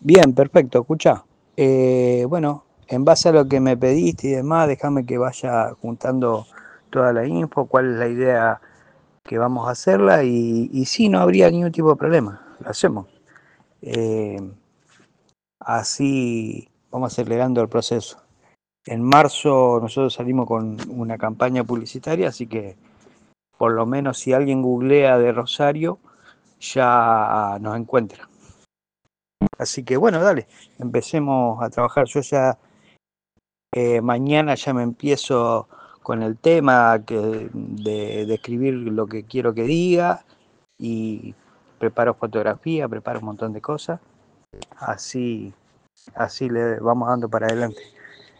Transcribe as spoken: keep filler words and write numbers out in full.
Bien, perfecto, escuchá. Eh, bueno, en base a lo que me pediste y demás, déjame que vaya juntando toda la info, cuál es la idea que vamos a hacerla y, y sí, no habría ningún tipo de problema, lo hacemos. Eh, Así vamos acelerando el proceso. En marzo nosotros salimos con una campaña publicitaria, así que por lo menos si alguien googlea de Rosario, ya nos encuentra. Así que bueno, dale, empecemos a trabajar. Yo ya eh, mañana ya me empiezo con el tema que, de, de escribir lo que quiero que diga y preparo fotografía, preparo un montón de cosas. Así, así le vamos dando para adelante.